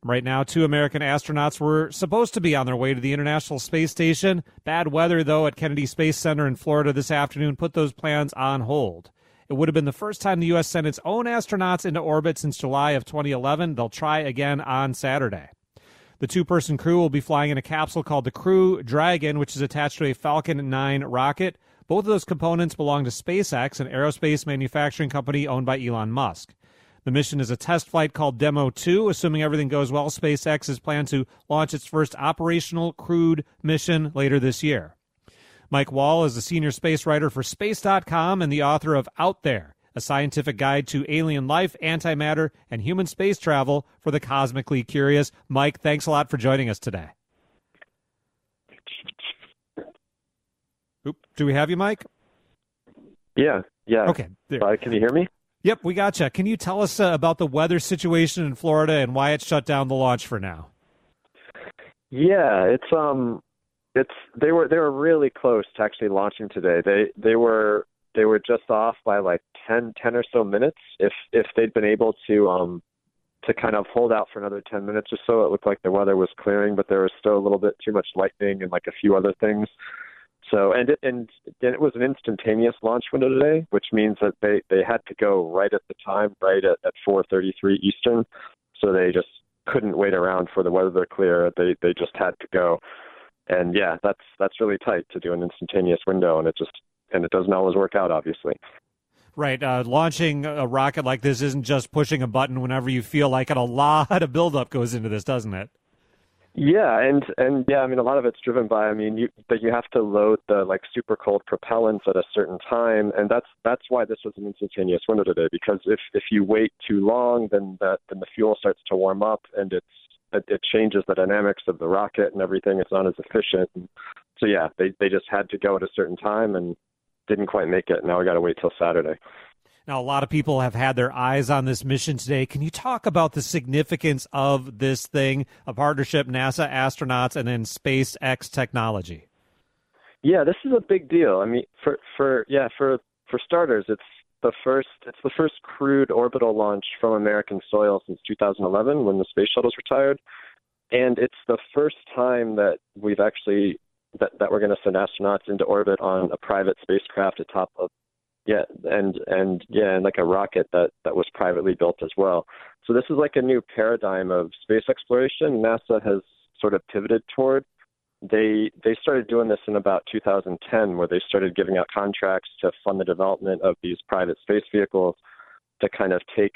Right now, 2 American astronauts were supposed to be on their way to the International Space Station. Bad weather, though, at Kennedy Space Center in Florida this afternoon put those plans on hold. It would have been the first time the U.S. sent its own astronauts into orbit since July of 2011. They'll try again on Saturday. The 2-person crew will be flying in a capsule called the Crew Dragon, which is attached to a Falcon 9 rocket. Both of those components belong to SpaceX, an aerospace manufacturing company owned by Elon Musk. The mission is a test flight called Demo 2. Assuming everything goes well, SpaceX is planned to launch its first operational crewed mission later this year. Mike Wall is a senior space writer for Space.com and the author of Out There, a scientific guide to alien life, antimatter, and human space travel for the cosmically curious. Mike, thanks a lot for joining us today. Oop, do we have you, Mike? Yeah. Okay. Can you hear me? Yep, we gotcha. Can you tell us about the weather situation in Florida and why it shut down the launch for now? Yeah, they were really close to actually launching today. They were just off by like 10 or so minutes. If they'd been able to kind of hold out for another 10 minutes or so, it looked like the weather was clearing, but there was still a little bit too much lightning and like a few other things. So and it was an instantaneous launch window today, which means that they had to go right at the time, right at 4:33 Eastern. So they just couldn't wait around for the weather to clear. They just had to go. And yeah, that's really tight to do an instantaneous window, and it doesn't always work out, obviously. Right. Launching a rocket like this isn't just pushing a button whenever you feel like it. A lot of buildup goes into this, doesn't it? Yeah, and yeah, I mean, a lot of it's driven by, you have to load the like super cold propellants at a certain time, and that's why this was an instantaneous window today. Because if you wait too long, then the fuel starts to warm up, and it changes the dynamics of the rocket and everything. It's not as efficient. And so yeah, they just had to go at a certain time and didn't quite make it. Now we got to wait till Saturday. Now, a lot of people have had their eyes on this mission today. Can you talk about the significance of this thing, a partnership, NASA astronauts, and then SpaceX technology? Yeah, this is a big deal. I mean, for starters, it's the first crewed orbital launch from American soil since 2011 when the space shuttle was retired, and it's the first time that we've actually that we're going to send astronauts into orbit on a private spacecraft atop of like a rocket that was privately built as well. So this is like a new paradigm of space exploration NASA has sort of pivoted toward. They started doing this in about 2010, where they started giving out contracts to fund the development of these private space vehicles to kind of to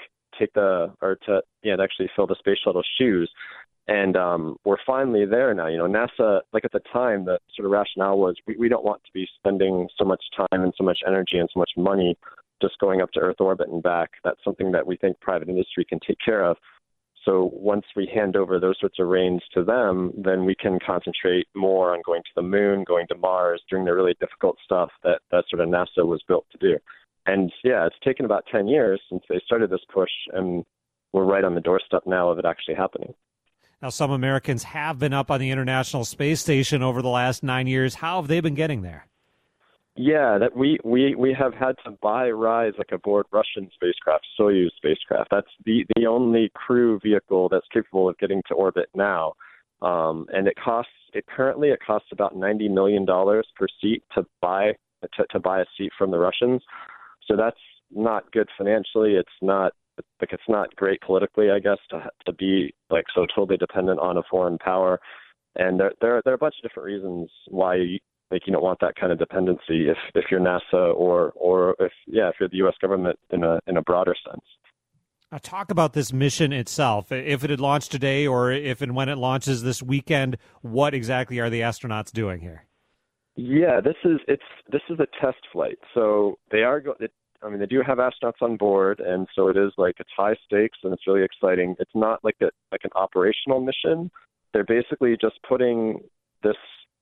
actually fill the space shuttle's shoes. And we're finally there now. NASA, like at the time, the sort of rationale was we don't want to be spending so much time and so much energy and so much money just going up to Earth orbit and back. That's something that we think private industry can take care of. So once we hand over those sorts of reins to them, then we can concentrate more on going to the moon, going to Mars, doing the really difficult stuff that sort of NASA was built to do. And yeah, it's taken about 10 years since they started this push, and we're right on the doorstep now of it actually happening. Now, some Americans have been up on the International Space Station over the last 9 years. How have they been getting there? Yeah, that we have had to buy rides like aboard Russian spacecraft, Soyuz spacecraft. That's the only crew vehicle that's capable of getting to orbit now. And it costs about $90 million per seat to buy a seat from the Russians. So that's not good financially. It's not great politically, I guess, to be like so totally dependent on a foreign power. And there are a bunch of different reasons why you don't want that kind of dependency if you're NASA or if you're the U.S. government in a broader sense. Now, talk about this mission itself. If it had launched today, or if and when it launches this weekend, what exactly are the astronauts doing here? Yeah, this is a test flight. So they do have astronauts on board, and so it is like it's high stakes and it's really exciting. It's not like an operational mission. They're basically just putting this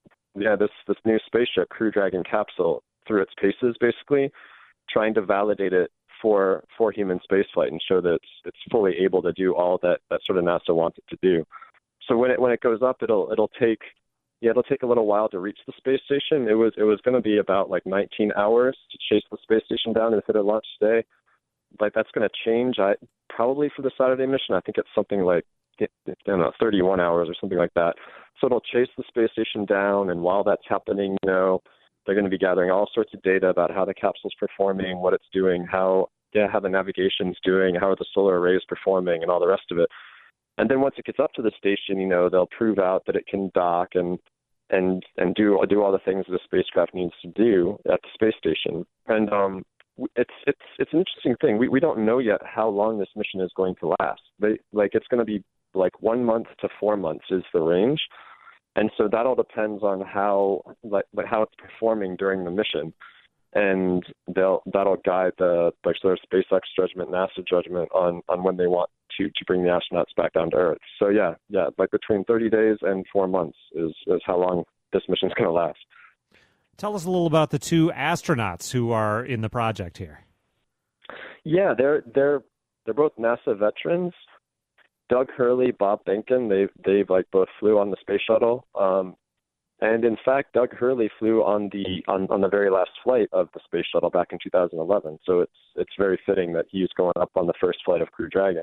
new spaceship, Crew Dragon capsule, through its paces, basically trying to validate it for human spaceflight and show that it's fully able to do all that sort of NASA wants it to do. So when it goes up, it'll take a little while to reach the space station. It was going to be about like 19 hours to chase the space station down if it had launched today. Like that's going to change. Probably for the Saturday mission, I think it's something like I don't know, 31 hours or something like that. So it'll chase the space station down, and while that's happening, they're going to be gathering all sorts of data about how the capsule's performing, what it's doing, how the navigation's doing, how are the solar arrays performing, and all the rest of it. And then once it gets up to the station, they'll prove out that it can dock and do all the things that a spacecraft needs to do at the space station. And it's an interesting thing. We don't know yet how long this mission is going to last. It's going to be like 1 month to 4 months is the range, and so that all depends on how it's performing during the mission, and that'll guide the sort of SpaceX judgment, NASA judgment on when they want to bring the astronauts back down to Earth. So yeah, between 30 days and 4 months is how long this mission's going to last. Tell us a little about the two astronauts who are in the project here. Yeah, they're both NASA veterans. Doug Hurley, Bob Behnken, they've both flew on the space shuttle. And in fact, Doug Hurley flew on the very last flight of the space shuttle back in 2011. So it's very fitting that he's going up on the first flight of Crew Dragon.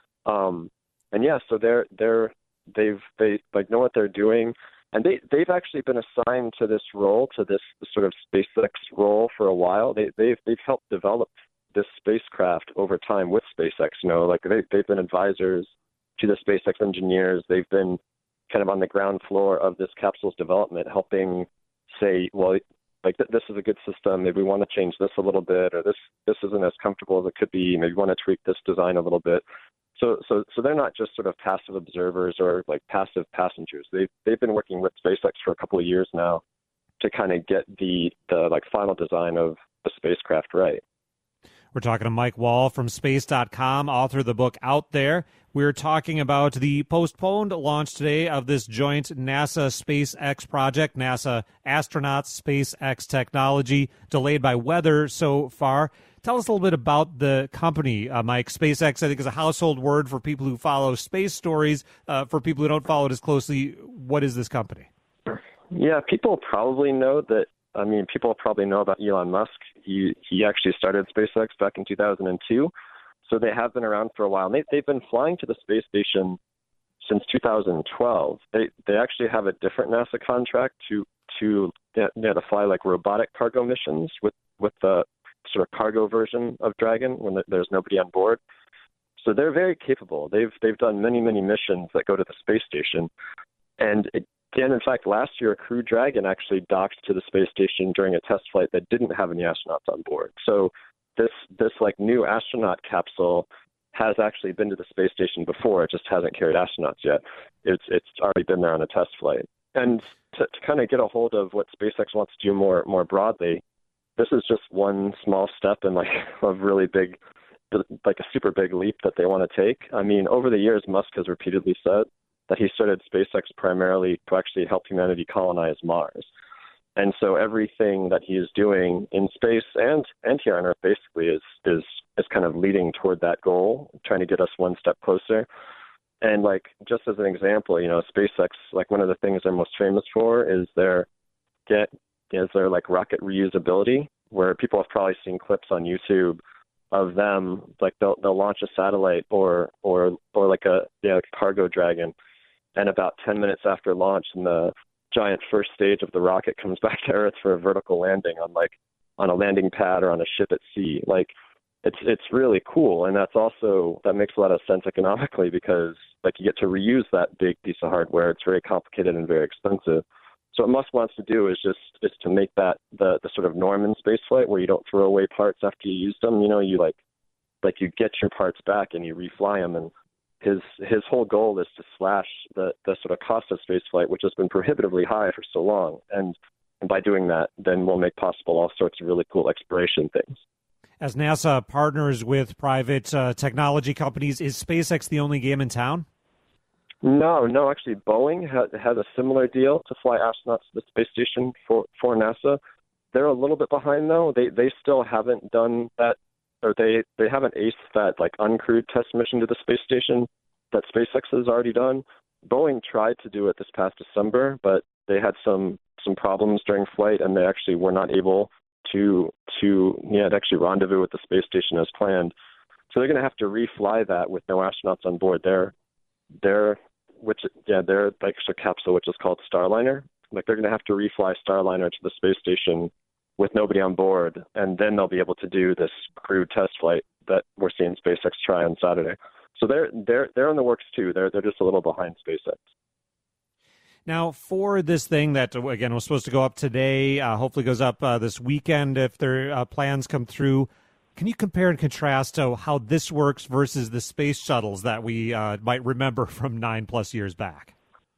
And yeah, so they know what they're doing, and they've actually been assigned to this role, to this sort of SpaceX role for a while. They've helped develop this spacecraft over time with SpaceX. They've been advisors to the SpaceX engineers. They've been kind of on the ground floor of this capsule's development, helping say, well, this is a good system. Maybe we want to change this a little bit, or this isn't as comfortable as it could be. Maybe we want to tweak this design a little bit. So they're not just sort of passive observers or passive passengers. They've been working with SpaceX for a couple of years now to kind of get the final design of the spacecraft right. We're talking to Mike Wall from Space.com, author of the book Out There. We're talking about the postponed launch today of this joint NASA SpaceX project, NASA astronauts, SpaceX technology, delayed by weather so far. Tell us a little bit about the company, Mike. SpaceX, I think, is a household word for people who follow space stories. For people who don't follow it as closely, what is this company? Yeah, people probably know that. I mean, people probably know about Elon Musk. He actually started SpaceX back in 2002, so they have been around for a while. They've been flying to the space station since 2012. They actually have a different NASA contract to fly robotic cargo missions with the sort of cargo version of Dragon when there's nobody on board. So they're very capable. They've done many missions that go to the space station, and in fact, last year, Crew Dragon actually docked to the space station during a test flight that didn't have any astronauts on board. So this new astronaut capsule has actually been to the space station before. It just hasn't carried astronauts yet. It's already been there on a test flight. And to kind of get a hold of what SpaceX wants to do more broadly, this is just one small step in a really big, a super big leap that they want to take. I mean, over the years, Musk has repeatedly said that he started SpaceX primarily to actually help humanity colonize Mars. And so everything that he is doing in space and here on Earth basically is kind of leading toward that goal, trying to get us one step closer. And just as an example, SpaceX, one of the things they're most famous for is their rocket reusability, where people have probably seen clips on YouTube of them, they'll launch a satellite or a cargo Dragon, and about 10 minutes after launch, and the giant first stage of the rocket comes back to Earth for a vertical landing on a landing pad or on a ship at sea. It's really cool, and that makes a lot of sense economically because you get to reuse that big piece of hardware. It's very complicated and very expensive. So what Musk wants to do is to make that the sort of norm in spaceflight, where you don't throw away parts after you use them. You get your parts back and you refly them. And his whole goal is to slash the sort of cost of spaceflight, which has been prohibitively high for so long. And by doing that, then we'll make possible all sorts of really cool exploration things. As NASA partners with private technology companies, is SpaceX the only game in town? No, actually, Boeing has a similar deal to fly astronauts to the space station for NASA. They're a little bit behind, though. They still haven't done that, or they haven't aced that uncrewed test mission to the space station that SpaceX has already done. Boeing tried to do it this past December, but they had some problems during flight, and they actually were not able to actually rendezvous with the space station as planned. So they're going to have to refly that with no astronauts on board. They're their extra capsule, which is called Starliner. Like they're going to have to refly Starliner to the space station with nobody on board, and then they'll be able to do this crewed test flight that we're seeing SpaceX try on Saturday. So they're in the works too. They're just a little behind SpaceX. Now, for this thing that, again, was supposed to go up today, hopefully goes up this weekend if their plans come through, can you compare and contrast how this works versus the space shuttles that we might remember from 9+ years back?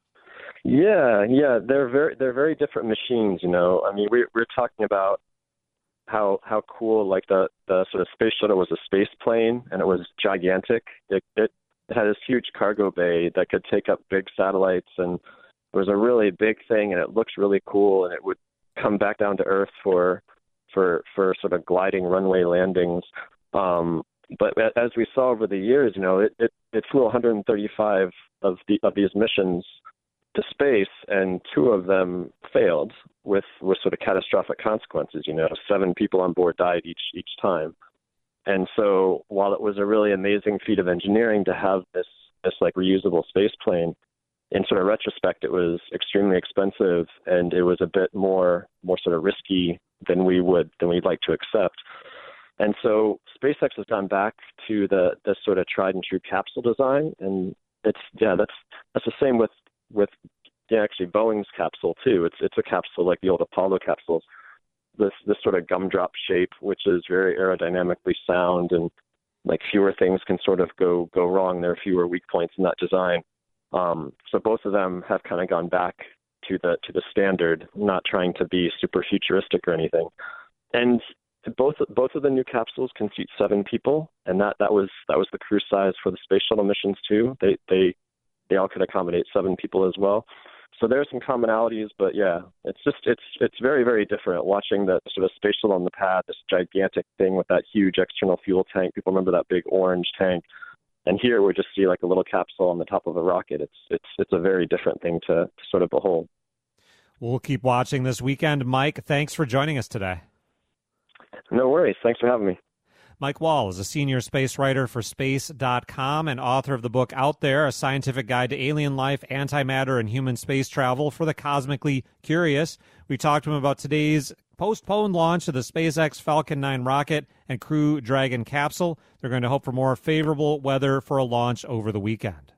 Yeah, they're very different machines. You know, I mean, we're talking about how cool, like the sort of space shuttle was a space plane, and it was gigantic. It had this huge cargo bay that could take up big satellites, and it was a really big thing, and it looks really cool, and it would come back down to Earth for sort of gliding runway landings. But as we saw over the years, you know, it flew 135 of these missions to space, and 2 of them failed with sort of catastrophic consequences. You know, 7 people on board died each time. And so while it was a really amazing feat of engineering to have this like reusable space plane, in sort of retrospect, it was extremely expensive, and it was a bit more sort of risky than we'd like to accept. And so SpaceX has gone back to the sort of tried and true capsule design, and that's the same with actually Boeing's capsule too. It's a capsule like the old Apollo capsules. This sort of gumdrop shape, which is very aerodynamically sound, and like fewer things can sort of go wrong. There are fewer weak points in that design. So both of them have kind of gone back to the standard, not trying to be super futuristic or anything. And both of the new capsules can seat 7 people, and that was the crew size for the space shuttle missions too. They all could accommodate 7 people as well. So there are some commonalities, but yeah, it's very, very different watching the sort of space shuttle on the pad, this gigantic thing with that huge external fuel tank. People remember that big orange tank. And here we just see like a little capsule on the top of a rocket. It's a very different thing to sort of behold. We'll keep watching this weekend. Mike, thanks for joining us today. No worries. Thanks for having me. Mike Wall is a senior space writer for Space.com and author of the book Out There, A Scientific Guide to Alien Life, Antimatter, and Human Space Travel for the Cosmically Curious. We talked to him about today's postponed launch of the SpaceX Falcon 9 rocket and Crew Dragon capsule. They're going to hope for more favorable weather for a launch over the weekend.